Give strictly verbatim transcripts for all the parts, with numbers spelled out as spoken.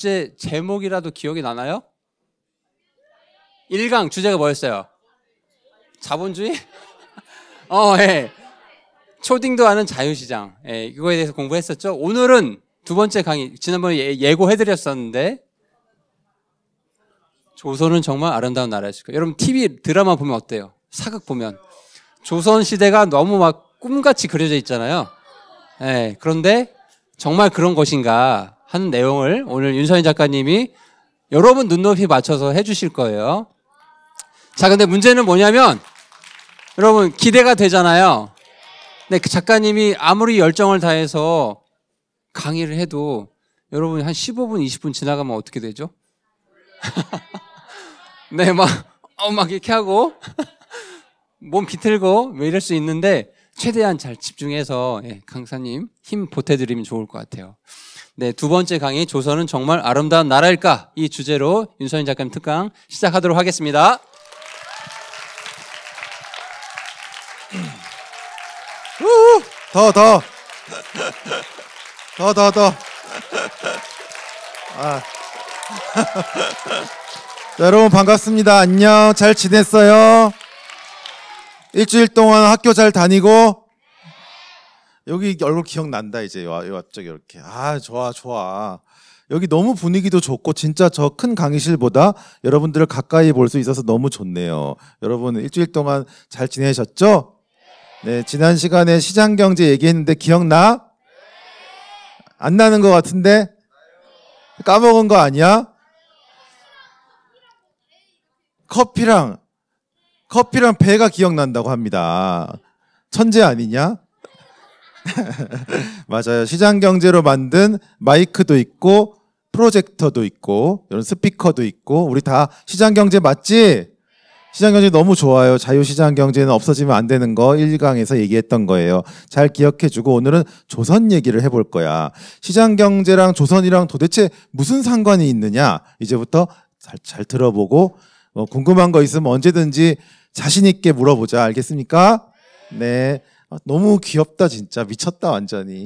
주제 제목이라도 기억이 나나요? 일 강 주제가 뭐였어요? 자본주의? 어, 예. 초딩도 아는 자유시장. 예, 이거에 대해서 공부했었죠. 오늘은 두 번째 강의, 지난번에 예, 예고해드렸었는데, 조선은 정말 아름다운 나라였을 거예요. 여러분 티비 드라마 보면 어때요? 사극 보면 조선 시대가 너무 막 꿈같이 그려져 있잖아요. 예, 그런데 정말 그런 것인가 하는 내용을 오늘 윤서인 작가님이 여러분 눈높이 맞춰서 해주실 거예요. 자, 근데 문제는 뭐냐면 여러분 기대가 되잖아요. 근데 그 작가님이 아무리 열정을 다해서 강의를 해도 여러분 한 십오 분, 이십 분 지나가면 어떻게 되죠? 네, 막, 어, 막 이렇게 하고 몸 비틀고 뭐 이럴 수 있는데 최대한 잘 집중해서 예, 강사님 힘 보태드리면 좋을 것 같아요. 네, 두 번째 강의 조선은 정말 아름다운 나라일까? 이 주제로 윤서인 작가님 특강 시작하도록 하겠습니다. 더, 더. 더, 더, 더. 아. 자, 여러분 반갑습니다. 안녕. 잘 지냈어요? 일주일 동안 학교 잘 다니고? 여기 얼굴 기억난다, 이제. 와, 갑자기 이렇게. 아, 좋아, 좋아. 여기 너무 분위기도 좋고, 진짜 저 큰 강의실보다 여러분들을 가까이 볼 수 있어서 너무 좋네요. 여러분, 일주일 동안 잘 지내셨죠? 네, 지난 시간에 시장경제 얘기했는데 기억나? 안 나는 것 같은데? 까먹은 거 아니야? 커피랑, 커피랑 배가 기억난다고 합니다. 천재 아니냐? 맞아요. 시장경제로 만든 마이크도 있고, 프로젝터도 있고, 이런 스피커도 있고, 우리 다 시장경제 맞지? 시장경제 너무 좋아요. 자유시장경제는 없어지면 안 되는 거 일 강에서 얘기했던 거예요. 잘 기억해주고 오늘은 조선 얘기를 해볼 거야. 시장경제랑 조선이랑 도대체 무슨 상관이 있느냐? 이제부터 잘, 잘 들어보고 어, 궁금한 거 있으면 언제든지 자신 있게 물어보자. 알겠습니까? 네. 아, 너무 귀엽다 진짜. 미쳤다 완전히.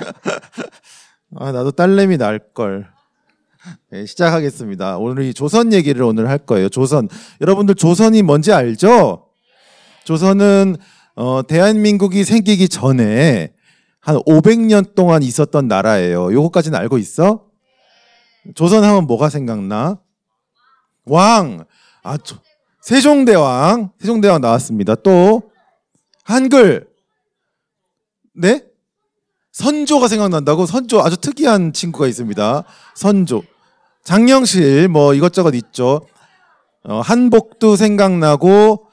아, 나도 딸내미 낳을걸. 네, 시작하겠습니다. 오늘 이 조선 얘기를 오늘 할 거예요. 조선. 여러분들 조선이 뭔지 알죠? 조선은 어, 대한민국이 생기기 전에 한 오백 년 동안 있었던 나라예요. 요거까지는 알고 있어? 조선 하면 뭐가 생각나? 왕. 아, 조, 세종대왕. 세종대왕 나왔습니다. 또 한글. 네? 선조가 생각난다고? 선조 아주 특이한 친구가 있습니다. 선조. 장영실 뭐 이것저것 있죠. 어, 한복도 생각나고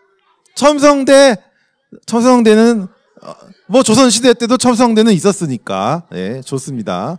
첨성대 첨성대는 어, 뭐 조선시대 때도 첨성대는 있었으니까 네, 좋습니다.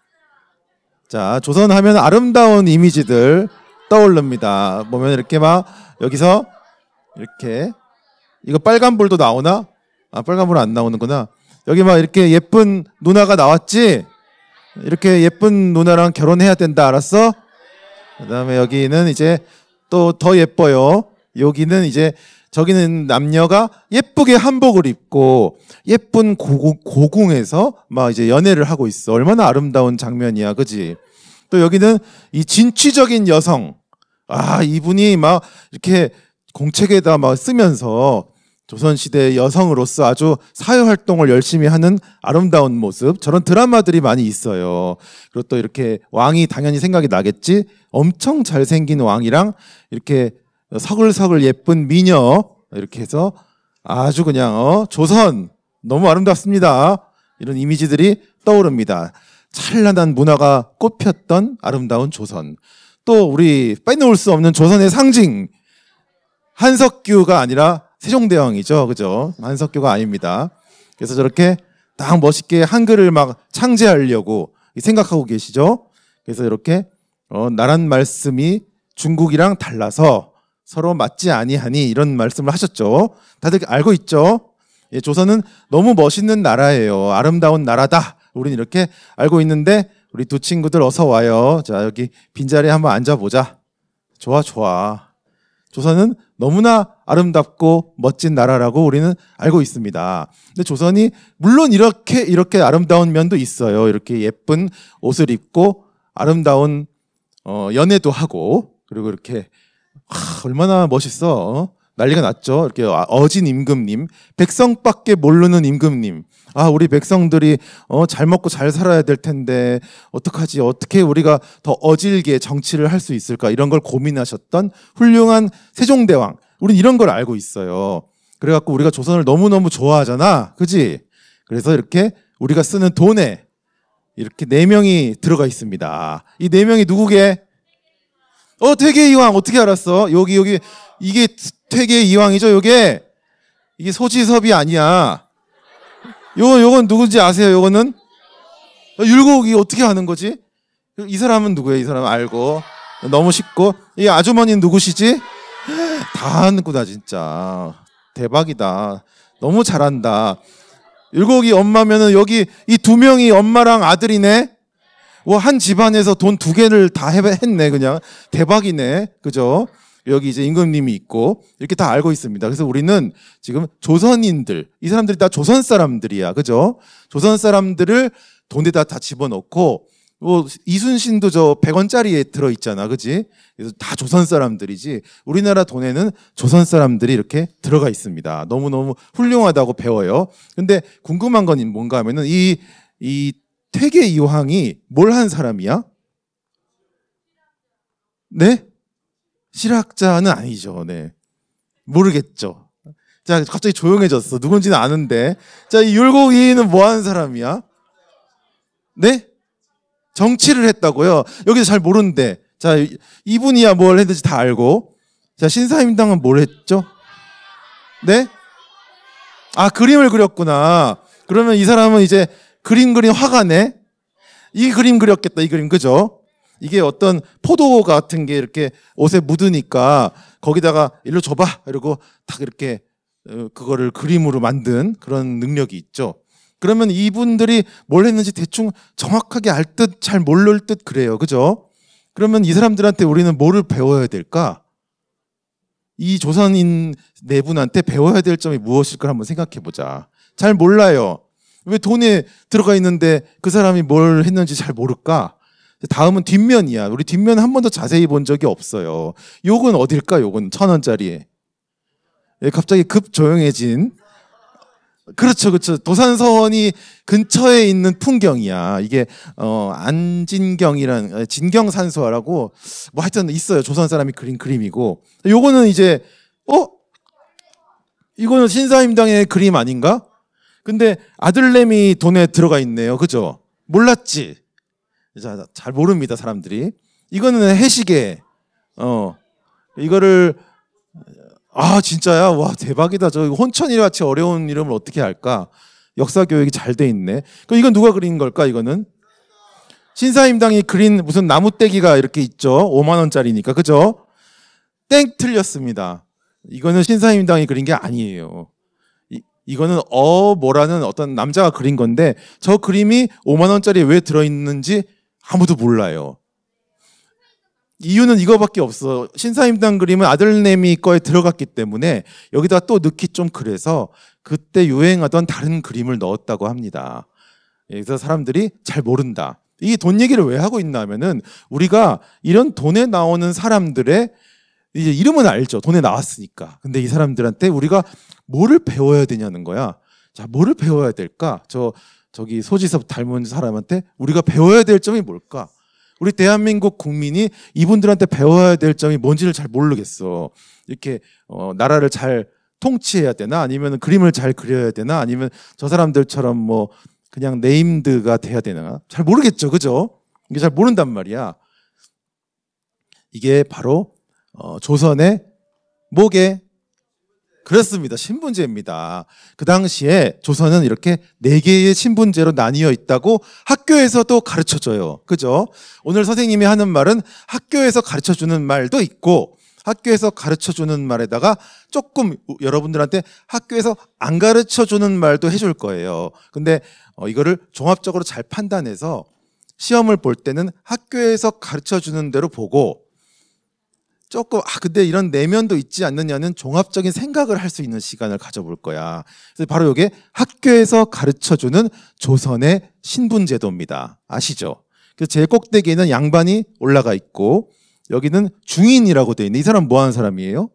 자, 조선 하면 아름다운 이미지들 떠오릅니다. 보면 이렇게 막 여기서 이렇게 이거 빨간불도 나오나? 아, 빨간불은 안 나오는구나. 여기 막 이렇게 예쁜 누나가 나왔지? 이렇게 예쁜 누나랑 결혼해야 된다, 알았어? 그 다음에 여기는 이제 또 더 예뻐요. 여기는 이제 저기는 남녀가 예쁘게 한복을 입고 예쁜 고궁, 고궁에서 막 이제 연애를 하고 있어. 얼마나 아름다운 장면이야, 그지? 또 여기는 이 진취적인 여성. 아, 이분이 막 이렇게 공책에다 막 쓰면서 조선시대 여성으로서 아주 사회활동을 열심히 하는 아름다운 모습, 저런 드라마들이 많이 있어요. 그리고 또 이렇게 왕이 당연히 생각이 나겠지? 엄청 잘생긴 왕이랑 이렇게 서글서글 예쁜 미녀 이렇게 해서 아주 그냥 어, 조선 너무 아름답습니다. 이런 이미지들이 떠오릅니다. 찬란한 문화가 꽃폈던 아름다운 조선. 또 우리 빼놓을 수 없는 조선의 상징, 한석규가 아니라 세종대왕이죠. 그죠? 한석규가 아닙니다. 그래서 저렇게 딱 멋있게 한글을 막 창제하려고 생각하고 계시죠? 그래서 이렇게 어, 나란 말씀이 중국이랑 달라서 서로 맞지 아니하니 이런 말씀을 하셨죠. 다들 알고 있죠? 예, 조선은 너무 멋있는 나라예요. 아름다운 나라다. 우리는 이렇게 알고 있는데 우리 두 친구들 어서 와요. 자, 여기 빈자리에 한번 앉아보자. 좋아, 좋아. 조선은 너무나 아름답고 멋진 나라라고 우리는 알고 있습니다. 근데 조선이 물론 이렇게 이렇게 아름다운 면도 있어요. 이렇게 예쁜 옷을 입고 아름다운 어, 연애도 하고 그리고 이렇게 하, 얼마나 멋있어. 어? 난리가 났죠. 이렇게 어진 임금님, 백성밖에 모르는 임금님. 아, 우리 백성들이 어, 잘 먹고 잘 살아야 될 텐데 어떡하지? 어떻게 우리가 더 어질게 정치를 할 수 있을까? 이런 걸 고민하셨던 훌륭한 세종대왕. 우린 이런 걸 알고 있어요. 그래갖고 우리가 조선을 너무너무 좋아하잖아. 그지? 그래서 이렇게 우리가 쓰는 돈에 이렇게 네 명이 들어가 있습니다. 이 네 명이 누구게? 어, 퇴계 이황 어떻게 알았어? 여기 여기 이게 퇴계 이황이죠. 요게 이게 소지섭이 아니야. 요거 요건 누군지 아세요? 요거는 율곡이 어떻게 하는 거지? 이 사람은 누구예요? 이 사람 알고 너무 쉽고 이 아주머니는 누구시지? 다 아는구나 진짜 대박이다. 너무 잘한다. 율곡이 엄마면은 여기 이 두 명이 엄마랑 아들이네. 와, 한 집안에서 돈 두 개를 다 했네 그냥 대박이네. 그죠? 여기 이제 임금님이 있고 이렇게 다 알고 있습니다. 그래서 우리는 지금 조선인들 이 사람들이 다 조선 사람들이야. 그죠? 조선 사람들을 돈에다 다 집어넣고 뭐 이순신도 저 백 원짜리에 들어있잖아. 그지? 그래서 다 조선 사람들이지 우리나라 돈에는 조선 사람들이 이렇게 들어가 있습니다. 너무너무 훌륭하다고 배워요. 근데 궁금한 건 뭔가 하면은 이, 이 퇴계 이황이 뭘 한 사람이야? 네? 실학자는 아니죠. 네. 모르겠죠. 자, 갑자기 조용해졌어. 누군지는 아는데. 자, 이 율곡이는 뭐 하는 사람이야? 네? 정치를 했다고요? 여기서 잘 모르는데. 자, 이분이야 뭘 했는지 다 알고. 자, 신사임당은 뭘 했죠? 네? 아, 그림을 그렸구나. 그러면 이 사람은 이제 그림 그린 화가네? 이 그림 그렸겠다, 이 그림. 그죠? 이게 어떤 포도 같은 게 이렇게 옷에 묻으니까 거기다가 일로 줘봐. 이러고 딱 이렇게 그거를 그림으로 만든 그런 능력이 있죠. 그러면 이분들이 뭘 했는지 대충 정확하게 알 듯 잘 모를 듯 그래요. 그죠? 그러면 이 사람들한테 우리는 뭐를 배워야 될까? 이 조선인 네 분한테 배워야 될 점이 무엇일까 한번 생각해 보자. 잘 몰라요. 왜 돈에 들어가 있는데 그 사람이 뭘 했는지 잘 모를까? 다음은 뒷면이야. 우리 뒷면 한 번도 자세히 본 적이 없어요. 요건 어딜까? 요건 천 원짜리에. 갑자기 급 조용해진. 그렇죠, 그렇죠. 도산서원이 근처에 있는 풍경이야. 이게 어 안진경이란 진경산수화라고 뭐 하여튼 있어요. 조선 사람이 그린 그림이고. 요거는 이제 어 이거는 신사임당의 그림 아닌가? 근데 아들내미 돈에 들어가 있네요. 그죠? 몰랐지? 자, 잘 모릅니다, 사람들이. 이거는 해시계. 어. 이거를 아, 진짜야? 와, 대박이다. 저 혼천이 같이 어려운 이름을 어떻게 할까? 역사 교육이 잘 돼 있네. 그럼 이건 누가 그린 걸까? 이거는 신사임당이 그린 무슨 나무떼기가 이렇게 있죠. 오만 원짜리니까. 그죠? 땡 틀렸습니다. 이거는 신사임당이 그린 게 아니에요. 이, 이거는 어뭐라는 어떤 남자가 그린 건데 저 그림이 오만 원짜리에 왜 들어있는지 아무도 몰라요. 이유는 이거밖에 없어. 신사임당 그림은 아들내미 거에 들어갔기 때문에 여기다 또 넣기 좀 그래서 그때 유행하던 다른 그림을 넣었다고 합니다. 그래서 사람들이 잘 모른다. 이 돈 얘기를 왜 하고 있나 하면은 우리가 이런 돈에 나오는 사람들의 이제 이름은 알죠. 돈에 나왔으니까. 근데 이 사람들한테 우리가 뭐를 배워야 되냐는 거야. 자, 뭐를 배워야 될까? 저 저기 소지섭 닮은 사람한테 우리가 배워야 될 점이 뭘까? 우리 대한민국 국민이 이분들한테 배워야 될 점이 뭔지를 잘 모르겠어. 이렇게 어, 나라를 잘 통치해야 되나? 아니면 그림을 잘 그려야 되나? 아니면 저 사람들처럼 뭐 그냥 네임드가 돼야 되나? 잘 모르겠죠, 그죠? 이게 잘 모른단 말이야. 이게 바로 어, 조선의 뭐게? 그렇습니다. 신분제입니다. 그 당시에 조선은 이렇게 네 개의 신분제로 나뉘어 있다고 학교에서도 가르쳐줘요. 그죠? 오늘 선생님이 하는 말은 학교에서 가르쳐주는 말도 있고 학교에서 가르쳐주는 말에다가 조금 여러분들한테 학교에서 안 가르쳐주는 말도 해줄 거예요. 근데 어, 이거를 종합적으로 잘 판단해서 시험을 볼 때는 학교에서 가르쳐주는 대로 보고 조금 아 근데 이런 내면도 있지 않느냐는 종합적인 생각을 할 수 있는 시간을 가져볼 거야. 그래서 바로 이게 학교에서 가르쳐주는 조선의 신분제도입니다. 아시죠? 그래서 제일 꼭대기에는 양반이 올라가 있고 여기는 중인이라고 돼 있네. 이 사람 뭐 하는 사람이에요?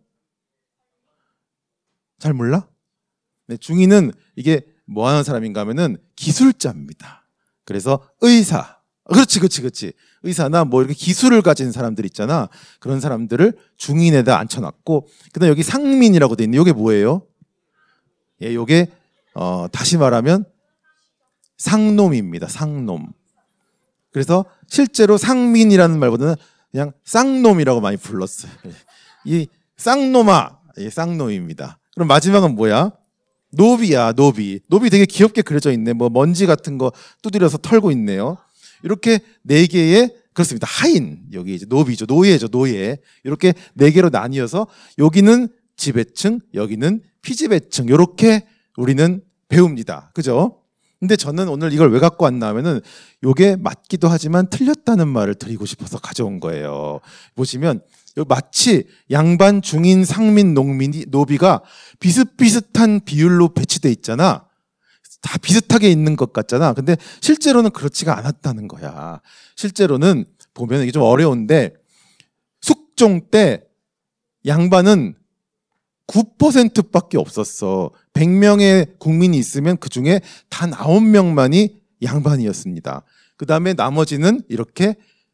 잘 몰라? 네, 중인은 이게 뭐 하는 사람인가 하면은 기술자입니다. 그래서 의사. 그렇지, 그렇지, 그렇지. 의사나 뭐 이렇게 기술을 가진 사람들 있잖아. 그런 사람들을 중인에다 앉혀놨고, 그 다음에 여기 상민이라고 돼 있네. 이게 뭐예요? 예, 요게, 어, 다시 말하면 상놈입니다. 상놈. 그래서 실제로 상민이라는 말보다는 그냥 쌍놈이라고 많이 불렀어요. 이 쌍놈아, 이 쌍놈입니다. 그럼 마지막은 뭐야? 노비야, 노비. 노비 되게 귀엽게 그려져 있네. 뭐 먼지 같은 거 두드려서 털고 있네요. 이렇게 네 개의, 그렇습니다. 하인. 여기 이제 노비죠. 노예죠. 노예. 이렇게 네 개로 나뉘어서 여기는 지배층, 여기는 피지배층. 이렇게 우리는 배웁니다. 그죠? 근데 저는 오늘 이걸 왜 갖고 왔나 하면은 요게 맞기도 하지만 틀렸다는 말을 드리고 싶어서 가져온 거예요. 보시면 마치 양반, 중인, 상민, 농민이, 노비가 비슷비슷한 비율로 배치돼 있잖아. 다 비슷하게 있는 것 같잖아. 근데 실제로는 그렇지가 않았다는 거야. 실제로는 보면 이게 좀 어려운데 숙종 때 양반은 구 퍼센트밖에 없었어. 백 명의 국민이 있으면 그중에 단 아홉 명만이 양반이었습니다. 그 다음에 나머지는 이렇게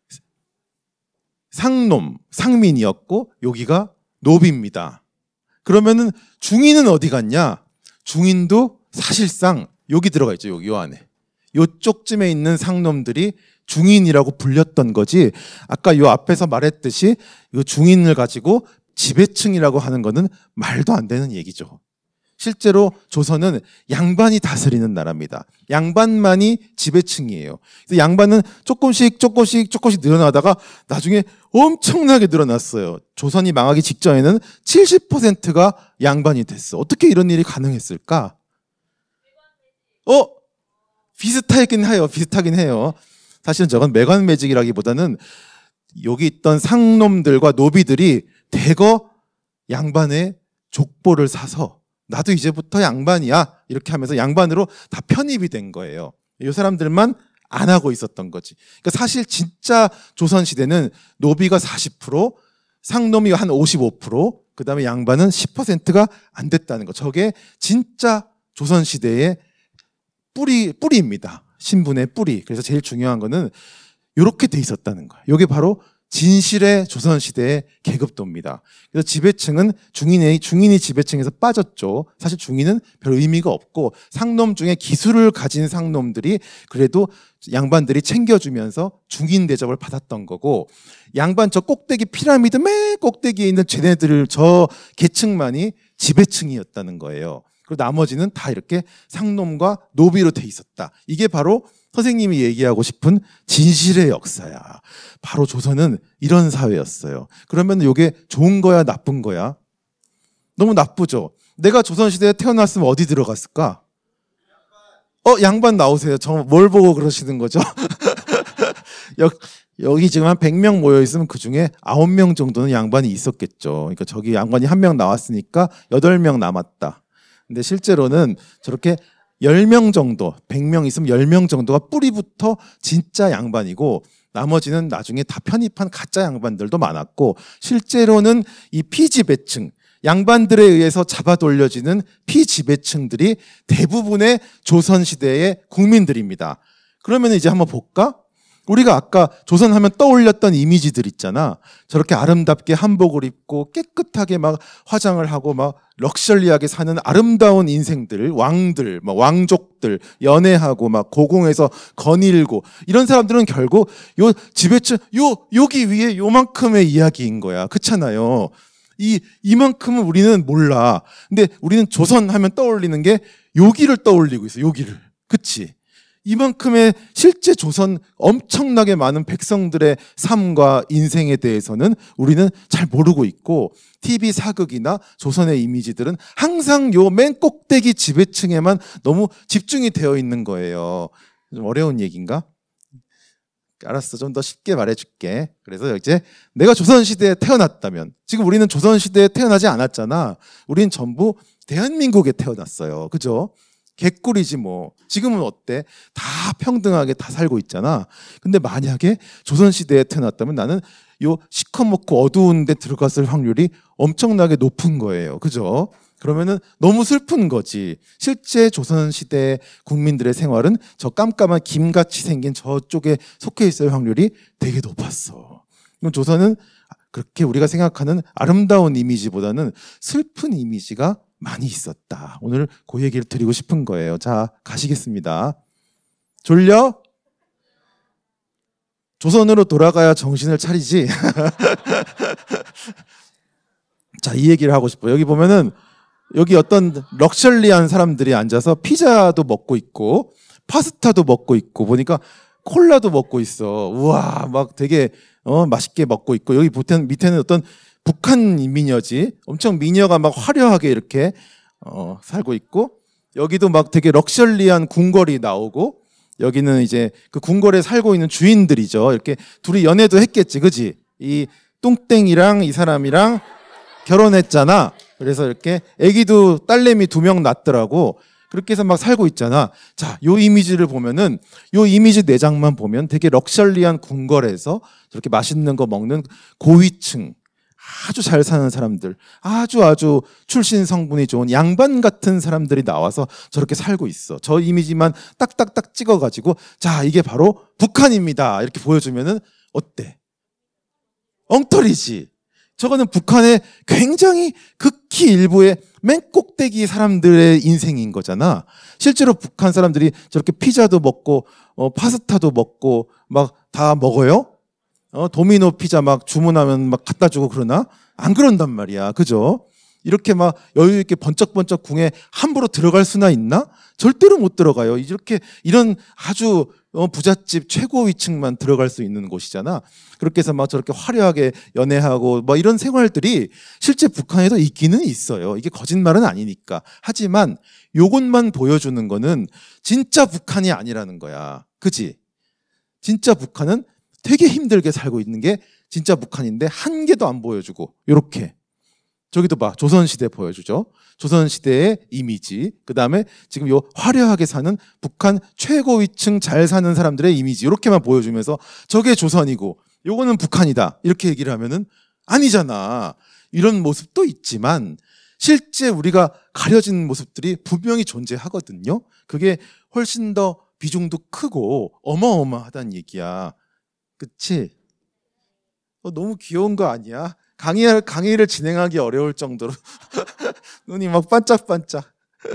상놈, 상민이었고 여기가 노비입니다. 그러면은 중인은 어디 갔냐? 중인도 사실상 여기 들어가 있죠. 여기 요 안에. 요쪽쯤에 있는 상놈들이 중인이라고 불렸던 거지. 아까 요 앞에서 말했듯이 이 중인을 가지고 지배층이라고 하는 거는 말도 안 되는 얘기죠. 실제로 조선은 양반이 다스리는 나라입니다. 양반만이 지배층이에요. 그래서 양반은 조금씩 조금씩 조금씩 늘어나다가 나중에 엄청나게 늘어났어요. 조선이 망하기 직전에는 칠십 퍼센트가 양반이 됐어. 어떻게 이런 일이 가능했을까? 어? 비슷하긴 해요. 비슷하긴 해요. 사실은 저건 매관매직이라기보다는 여기 있던 상놈들과 노비들이 대거 양반의 족보를 사서 나도 이제부터 양반이야 이렇게 하면서 양반으로 다 편입이 된 거예요. 이 사람들만 안 하고 있었던 거지. 그러니까 사실 진짜 조선시대는 노비가 사십 퍼센트, 상놈이 한 오십오 퍼센트, 그 다음에 양반은 십 퍼센트가 안 됐다는 거. 저게 진짜 조선시대의 뿌리, 뿌리입니다. 신분의 뿌리. 그래서 제일 중요한 거는 이렇게 돼 있었다는 거예요. 이게 바로 진실의 조선시대의 계급도입니다. 그래서 지배층은 중인이, 중인이 지배층에서 빠졌죠. 사실 중인은 별 의미가 없고 상놈 중에 기술을 가진 상놈들이 그래도 양반들이 챙겨주면서 중인 대접을 받았던 거고 양반 저 꼭대기 피라미드 맨 꼭대기에 있는 쟤네들 저 계층만이 지배층이었다는 거예요. 그리고 나머지는 다 이렇게 상놈과 노비로 돼 있었다. 이게 바로 선생님이 얘기하고 싶은 진실의 역사야. 바로 조선은 이런 사회였어요. 그러면 이게 좋은 거야, 나쁜 거야? 너무 나쁘죠? 내가 조선시대에 태어났으면 어디 들어갔을까? 어, 양반 나오세요. 저 뭘 보고 그러시는 거죠? 여기 지금 한 백 명 모여있으면 그 중에 아홉 명 정도는 양반이 있었겠죠. 그러니까 저기 양반이 한 명 나왔으니까 여덟 명 남았다. 근데 실제로는 저렇게 열 명 정도, 백 명 있으면 열 명 정도가 뿌리부터 진짜 양반이고 나머지는 나중에 다 편입한 가짜 양반들도 많았고 실제로는 이 피지배층, 양반들에 의해서 잡아 돌려지는 피지배층들이 대부분의 조선시대의 국민들입니다. 그러면 이제 한번 볼까? 우리가 아까 조선하면 떠올렸던 이미지들 있잖아. 저렇게 아름답게 한복을 입고 깨끗하게 막 화장을 하고 막 럭셔리하게 사는 아름다운 인생들, 왕들, 막 왕족들, 연애하고 막 고궁에서 거닐고 이런 사람들은 결국 요 지배층, 요, 여기 위에 요만큼의 이야기인 거야. 그렇잖아요. 이, 이만큼은 우리는 몰라. 근데 우리는 조선 하면 떠올리는 게 여기를 떠올리고 있어. 여기를. 그치? 이만큼의 실제 조선 엄청나게 많은 백성들의 삶과 인생에 대해서는 우리는 잘 모르고 있고 티비 사극이나 조선의 이미지들은 항상 요 맨 꼭대기 지배층에만 너무 집중이 되어 있는 거예요. 좀 어려운 얘기인가? 알았어. 좀 더 쉽게 말해줄게. 그래서 이제 내가 조선시대에 태어났다면 지금 우리는 조선시대에 태어나지 않았잖아. 우리는 전부 대한민국에 태어났어요. 그죠? 개꿀이지 뭐. 지금은 어때? 다 평등하게 다 살고 있잖아. 근데 만약에 조선시대에 태어났다면 나는 요 시커멓고 어두운 데 들어갔을 확률이 엄청나게 높은 거예요. 그죠? 그러면은 너무 슬픈 거지. 실제 조선시대 국민들의 생활은 저 깜깜한 김같이 생긴 저쪽에 속해 있을 확률이 되게 높았어. 그럼 조선은 그렇게 우리가 생각하는 아름다운 이미지보다는 슬픈 이미지가 많이 있었다. 오늘 그 얘기를 드리고 싶은 거예요. 자, 가시겠습니다. 졸려? 조선으로 돌아가야 정신을 차리지. 자, 이 얘기를 하고 싶어요. 여기 보면은 여기 어떤 럭셔리한 사람들이 앉아서 피자도 먹고 있고 파스타도 먹고 있고 보니까 콜라도 먹고 있어. 우와, 막 되게 어, 맛있게 먹고 있고 여기 밑에는, 밑에는 어떤 북한 미녀지. 엄청 미녀가 막 화려하게 이렇게 어, 살고 있고 여기도 막 되게 럭셔리한 궁궐이 나오고 여기는 이제 그 궁궐에 살고 있는 주인들이죠. 이렇게 둘이 연애도 했겠지, 그지? 이 뚱땡이랑 이 사람이랑 결혼했잖아. 그래서 이렇게 아기도 딸내미 두 명 낳더라고. 그렇게 해서 막 살고 있잖아. 자, 요 이미지를 보면은 요 이미지 내장만 보면 되게 럭셔리한 궁궐에서 저렇게 맛있는 거 먹는 고위층, 아주 잘 사는 사람들, 아주 아주 출신 성분이 좋은 양반 같은 사람들이 나와서 저렇게 살고 있어. 저 이미지만 딱딱딱 찍어가지고 자, 이게 바로 북한입니다. 이렇게 보여주면은 어때? 엉터리지. 저거는 북한의 굉장히 극히 일부의 맨 꼭대기 사람들의 인생인 거잖아. 실제로 북한 사람들이 저렇게 피자도 먹고 어, 파스타도 먹고 막 다 먹어요? 어, 도미노 피자 막 주문하면 막 갖다 주고 그러나? 안 그런단 말이야. 그죠? 이렇게 막 여유 있게 번쩍번쩍 궁에 함부로 들어갈 수나 있나? 절대로 못 들어가요. 이렇게 이런 아주 어, 부잣집 최고 위층만 들어갈 수 있는 곳이잖아. 그렇게 해서 막 저렇게 화려하게 연애하고 뭐 이런 생활들이 실제 북한에도 있기는 있어요. 이게 거짓말은 아니니까. 하지만 요것만 보여주는 거는 진짜 북한이 아니라는 거야. 그치? 진짜 북한은 되게 힘들게 살고 있는 게 진짜 북한인데 한 개도 안 보여주고 요렇게. 저기도 봐. 조선시대 보여주죠. 조선시대의 이미지. 그 다음에 지금 요 화려하게 사는 북한 최고위층 잘 사는 사람들의 이미지. 이렇게만 보여주면서 저게 조선이고 요거는 북한이다. 이렇게 얘기를 하면은 아니잖아. 이런 모습도 있지만 실제 우리가 가려진 모습들이 분명히 존재하거든요. 그게 훨씬 더 비중도 크고 어마어마하다는 얘기야. 그치? 어, 너무 귀여운 거 아니야? 강의, 강의를 진행하기 어려울 정도로 눈이 막 반짝반짝.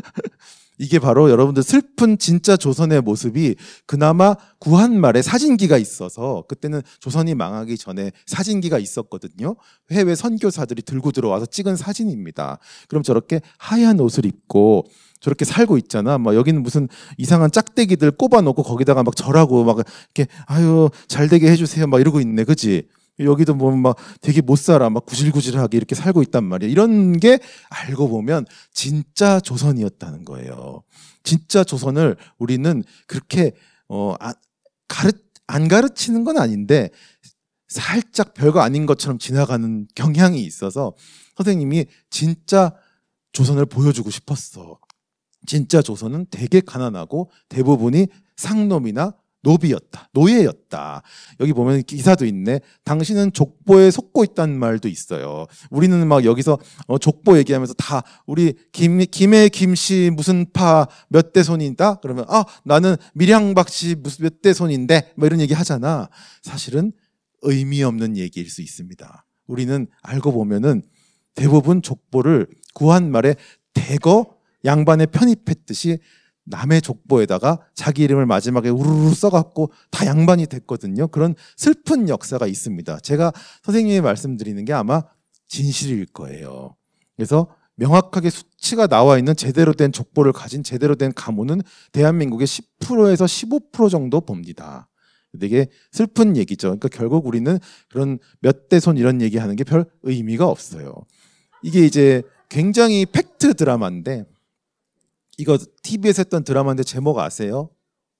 이게 바로 여러분들 슬픈 진짜 조선의 모습이 그나마 구한말에 사진기가 있어서 그때는 조선이 망하기 전에 사진기가 있었거든요. 해외 선교사들이 들고 들어와서 찍은 사진입니다. 그럼 저렇게 하얀 옷을 입고 저렇게 살고 있잖아. 막 여기는 무슨 이상한 짝대기들 꼽아놓고 거기다가 막 절하고 막 이렇게 아유 잘 되게 해주세요 막 이러고 있네, 그지? 여기도 보면 막 되게 못 살아. 막 구질구질하게 이렇게 살고 있단 말이야. 이런 게 알고 보면 진짜 조선이었다는 거예요. 진짜 조선을 우리는 그렇게 어, 아, 가르, 안 가르치는 건 아닌데 살짝 별거 아닌 것처럼 지나가는 경향이 있어서 선생님이 진짜 조선을 보여주고 싶었어. 진짜 조선은 되게 가난하고 대부분이 상놈이나 노비였다. 노예였다. 여기 보면 기사도 있네. 당신은 족보에 속고 있다는 말도 있어요. 우리는 막 여기서 어, 족보 얘기하면서 다 우리 김, 김해 김씨 무슨 파 몇 대 손이다? 그러면 아 나는 밀양박씨 무슨 몇 대 손인데 뭐 이런 얘기 하잖아. 사실은 의미 없는 얘기일 수 있습니다. 우리는 알고 보면은 대부분 족보를 구한말에 대거 양반에 편입했듯이 남의 족보에다가 자기 이름을 마지막에 우르르 써갖고 다 양반이 됐거든요. 그런 슬픈 역사가 있습니다. 제가 선생님이 말씀드리는 게 아마 진실일 거예요. 그래서 명확하게 수치가 나와 있는 제대로 된 족보를 가진 제대로 된 가문은 대한민국의 십 퍼센트에서 십오 퍼센트 정도 봅니다. 되게 슬픈 얘기죠. 그러니까 결국 우리는 그런 몇 대 손 이런 얘기하는 게 별 의미가 없어요. 이게 이제 굉장히 팩트 드라마인데 이거 티비에서 했던 드라마인데 제목 아세요?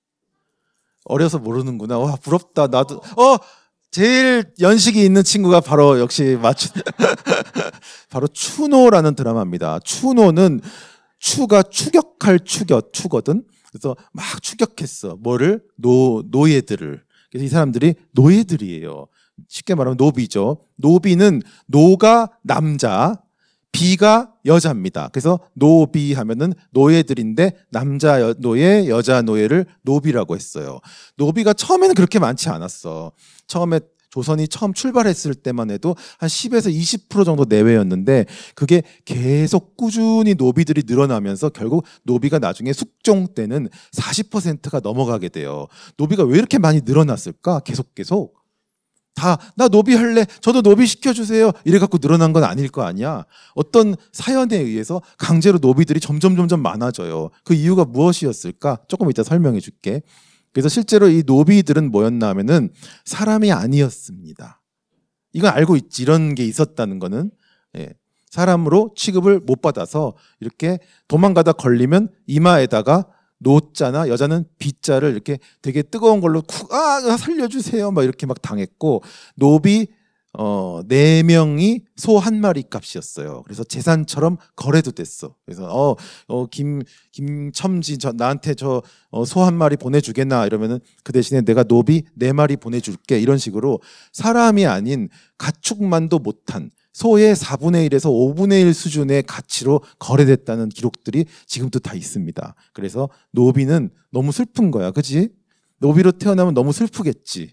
어려서 모르는구나. 와 부럽다. 나도 어 제일 연식이 있는 친구가 바로 역시 맞춘 바로 추노라는 드라마입니다. 추노는 추가 추격할 추격 추거든. 그래서 막 추격했어. 뭐를? 노 노예들을. 그래서 이 사람들이 노예들이에요. 쉽게 말하면 노비죠. 노비는 노가 남자, 비가 여자입니다. 그래서 노비 하면은 노예들인데 남자 여, 노예, 여자 노예를 노비라고 했어요. 노비가 처음에는 그렇게 많지 않았어. 처음에 조선이 처음 출발했을 때만 해도 한 십에서 이십 퍼센트 정도 내외였는데 그게 계속 꾸준히 노비들이 늘어나면서 결국 노비가 나중에 숙종 때는 사십 퍼센트가 넘어가게 돼요. 노비가 왜 이렇게 많이 늘어났을까? 계속 계속. 다 나 노비 할래. 저도 노비 시켜주세요. 이래 갖고 늘어난 건 아닐 거 아니야. 어떤 사연에 의해서 강제로 노비들이 점점 점점 많아져요. 그 이유가 무엇이었을까? 조금 이따 설명해 줄게. 그래서 실제로 이 노비들은 뭐였나 하면은 사람이 아니었습니다. 이건 알고 있지. 이런 게 있었다는 거는. 예. 사람으로 취급을 못 받아서 이렇게 도망가다 걸리면 이마에다가 노자나 여자는 비자를 이렇게 되게 뜨거운 걸로 쿡, 아 살려주세요 막 이렇게 막 당했고 노비 어, 네 명이 소 한 마리 값이었어요. 그래서 재산처럼 거래도 됐어. 그래서 어, 어, 김, 김첨지 저, 나한테 저 소 한 마리 보내주겠나 이러면은 그 대신에 내가 노비 네 마리 보내줄게 이런 식으로 사람이 아닌 가축만도 못한 소의 사분의 일에서 오분의 일 수준의 가치로 거래됐다는 기록들이 지금도 다 있습니다. 그래서 노비는 너무 슬픈 거야. 그치? 노비로 태어나면 너무 슬프겠지.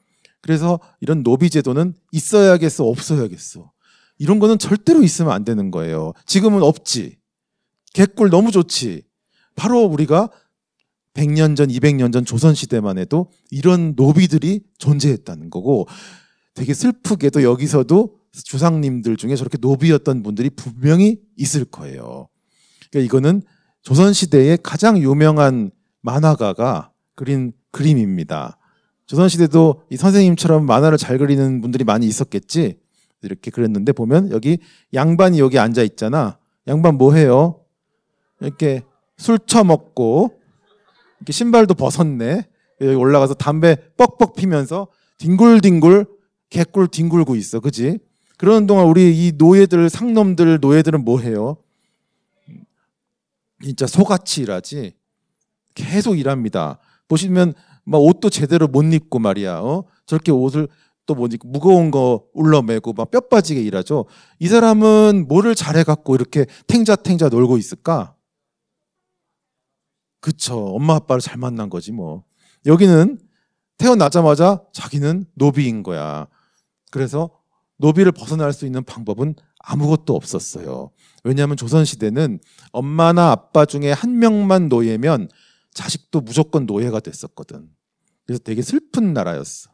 그래서 이런 노비 제도는 있어야겠어, 없어야겠어. 이런 거는 절대로 있으면 안 되는 거예요. 지금은 없지. 개꿀 너무 좋지. 바로 우리가 백 년 전, 이백 년 전 조선시대만 해도 이런 노비들이 존재했다는 거고 되게 슬프게도 여기서도 주상님들 중에 저렇게 노비였던 분들이 분명히 있을 거예요. 그러니까 이거는 조선시대의 가장 유명한 만화가가 그린 그림입니다. 조선시대도 이 선생님처럼 만화를 잘 그리는 분들이 많이 있었겠지. 이렇게 그렸는데 보면 여기 양반이 여기 앉아 있잖아. 양반 뭐 해요? 이렇게 술 처먹고 이렇게 신발도 벗었네. 여기 올라가서 담배 뻑뻑 피면서 뒹굴뒹굴 개꿀 뒹굴고 있어. 그지? 그러는 동안 우리 이 노예들 상놈들 노예들은 뭐 해요? 진짜 소같이 일하지. 계속 일합니다. 보시면 막 옷도 제대로 못 입고 말이야. 어? 저렇게 옷을 또 못 입고 무거운 거 울러매고 막 뼈 빠지게 일하죠. 이 사람은 뭐를 잘해갖고 이렇게 탱자탱자 놀고 있을까? 그쵸. 엄마 아빠를 잘 만난 거지 뭐. 여기는 태어나자마자 자기는 노비인 거야. 그래서 노비를 벗어날 수 있는 방법은 아무것도 없었어요. 왜냐하면 조선시대는 엄마나 아빠 중에 한 명만 노예면 자식도 무조건 노예가 됐었거든. 그래서 되게 슬픈 나라였어.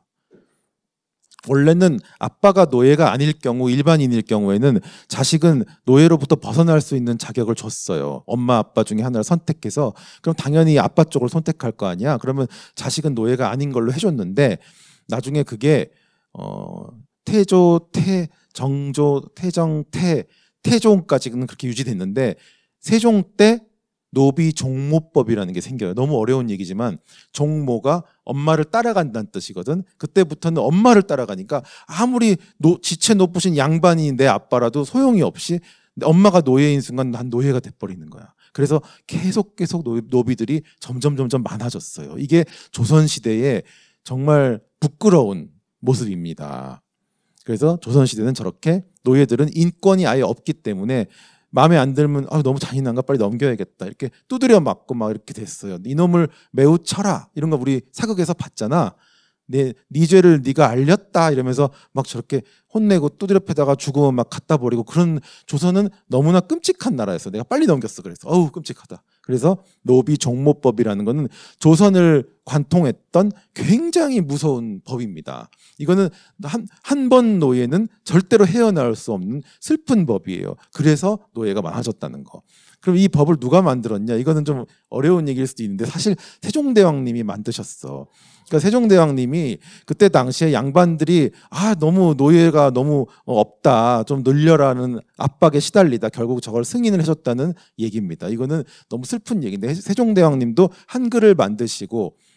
원래는 아빠가 노예가 아닐 경우, 일반인일 경우에는 자식은 노예로부터 벗어날 수 있는 자격을 줬어요. 엄마 아빠 중에 하나를 선택해서. 그럼 당연히 아빠 쪽을 선택할 거 아니야. 그러면 자식은 노예가 아닌 걸로 해줬는데 나중에 그게 어, 태조, 태, 정조, 태정, 태, 태종까지는 그렇게 유지됐는데 세종 때 노비 종모법이라는 게 생겨요. 너무 어려운 얘기지만 종모가 엄마를 따라간다는 뜻이거든. 그때부터는 엄마를 따라가니까 아무리 노, 지체 높으신 양반이 내 아빠라도 소용이 없이 엄마가 노예인 순간 난 노예가 돼버리는 거야. 그래서 계속 계속 노, 노비들이 점점 점점 많아졌어요. 이게 조선시대의 정말 부끄러운 모습입니다. 그래서 조선시대는 저렇게 노예들은 인권이 아예 없기 때문에 마음에 안 들면 아, 너무 잔인한가 빨리 넘겨야겠다 이렇게 두드려 맞고 막 이렇게 됐어요. 이놈을 매우 쳐라 이런 거 우리 사극에서 봤잖아. 내, 네 죄를 네가 알렸다 이러면서 막 저렇게 혼내고 두드려 패다가 죽으면 막 갖다 버리고 그런 조선은 너무나 끔찍한 나라였어. 내가 빨리 넘겼어. 그래서 어우 끔찍하다. 그래서 노비 종모법이라는 거는 조선을 관통했던 굉장히 무서운 법입니다. 이거는 한, 한 번 노예는 절대로 헤어나올 수 없는 슬픈 법이에요. 그래서 노예가 많아졌다는 거. 그럼 이 법을 누가 만들었냐? 이거는 좀 어려운 얘기일 수도 있는데 사실 세종대왕님이 만드셨어. 그러니까 세종대왕님이 그때 당시에 양반들이 아 너무 노예가 너무 없다 좀 늘려라는 압박에 시달리다 결국 저걸 승인을 해줬다는 얘기입니다. 이거는 너무 슬픈 얘기인데 세종대왕님도 한글을 만드시고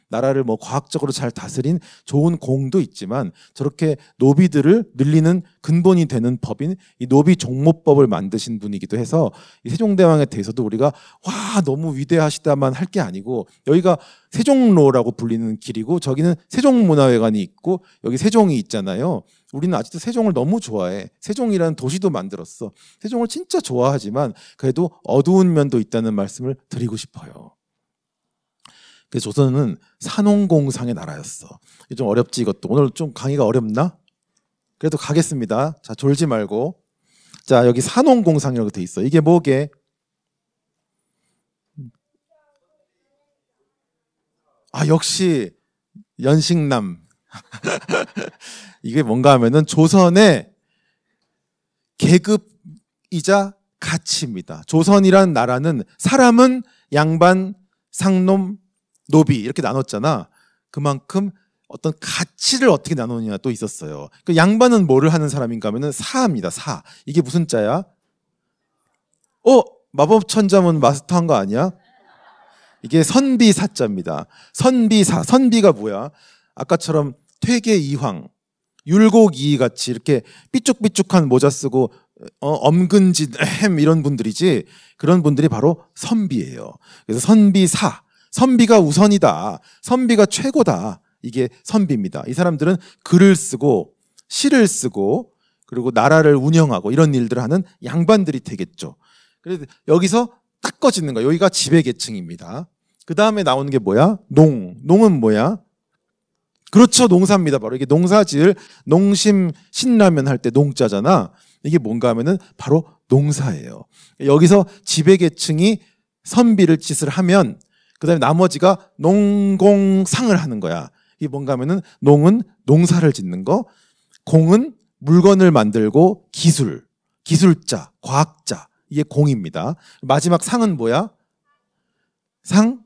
나라를 뭐 과학적으로 잘 다스린 좋은 공도 있지만 저렇게 노비들을 늘리는 근본이 되는 법인 이 노비 종모법을 만드신 분이기도 해서 이 세종대왕에 대해서도 우리가 와 너무 위대하시다만 할 게 아니고 여기가 세종로라고 불리는 길이고 저기는 세종문화회관이 있고 여기 세종이 있잖아요. 우리는 아직도 세종을 너무 좋아해. 세종이라는 도시도 만들었어. 세종을 진짜 좋아하지만 그래도 어두운 면도 있다는 말씀을 드리고 싶어요. 그래서 조선은 산홍공상의 나라였어. 좀 어렵지 이것도. 오늘 좀 강의가 어렵나? 그래도 가겠습니다. 자 졸지 말고. 자 여기 산홍공상이라고 돼 있어. 이게 뭐게? 아 역시 연식남. 이게 뭔가 하면은 조선의 계급이자 가치입니다. 조선이란 나라는 사람은 양반, 상놈, 노비 이렇게 나눴잖아. 그만큼 어떤 가치를 어떻게 나누느냐 또 있었어요. 그 양반은 뭐를 하는 사람인가 하면은 사입니다. 사. 이게 무슨 자야? 어? 마법천자문 마스터한 거 아니야? 이게 선비사자입니다. 선비사. 선비가 뭐야? 아까처럼 퇴계이황, 율곡이이 같이 이렇게 삐죽삐죽한 모자 쓰고 어, 엄근진 햄 이런 분들이지 그런 분들이 바로 선비예요. 그래서 선비사. 선비가 우선이다. 선비가 최고다. 이게 선비입니다. 이 사람들은 글을 쓰고 시를 쓰고 그리고 나라를 운영하고 이런 일들을 하는 양반들이 되겠죠. 그래서 여기서 딱 꺼지는 거예요. 여기가 지배계층입니다. 그 다음에 나오는 게 뭐야? 농. 농은 뭐야? 그렇죠. 농사입니다. 바로 이게 농사지을 농심 신라면 할 때 농자잖아. 이게 뭔가 하면은 바로 농사예요. 여기서 지배계층이 선비를 짓을 하면 그 다음에 나머지가 농공상을 하는 거야. 이게 뭔가 하면은 농은 농사를 짓는 거, 공은 물건을 만들고 기술, 기술자, 과학자. 이게 공입니다. 마지막 상은 뭐야? 상?